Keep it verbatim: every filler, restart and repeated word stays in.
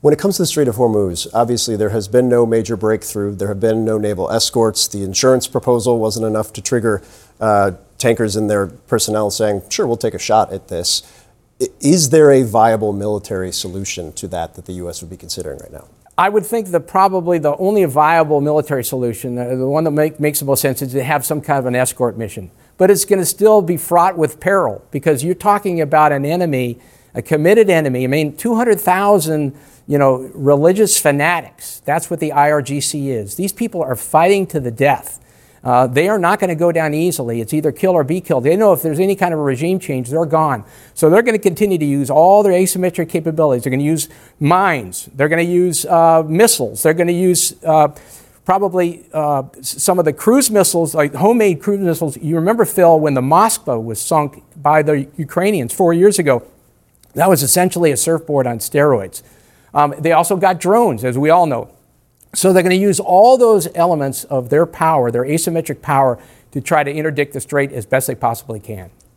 When it comes to the Strait of Hormuz, obviously there has been no major breakthrough. There have been no naval escorts. The insurance proposal wasn't enough to trigger uh, tankers and their personnel saying, sure, we'll take a shot at this. Is there a viable military solution to that that the U S would be considering right now? I would think that probably the only viable military solution, the, the one that make, makes the most sense, is to have some kind of an escort mission. But it's going to still be fraught with peril because you're talking about an enemy, a committed enemy. I mean, two hundred thousand you know, religious fanatics. That's what the I R G C is. These people are fighting to the death. Uh, they are not going to go down easily. It's either kill or be killed. They know if there's any kind of a regime change, they're gone. So they're going to continue to use all their asymmetric capabilities. They're going to use mines. They're going to use uh, missiles. They're going to use uh, probably uh, some of the cruise missiles, like homemade cruise missiles. You remember, Phil, when the Moskva was sunk by the Ukrainians four years ago? That was essentially a surfboard on steroids. Um, they also got drones, as we all know. So they're going to use all those elements of their power, their asymmetric power, to try to interdict the strait as best they possibly can.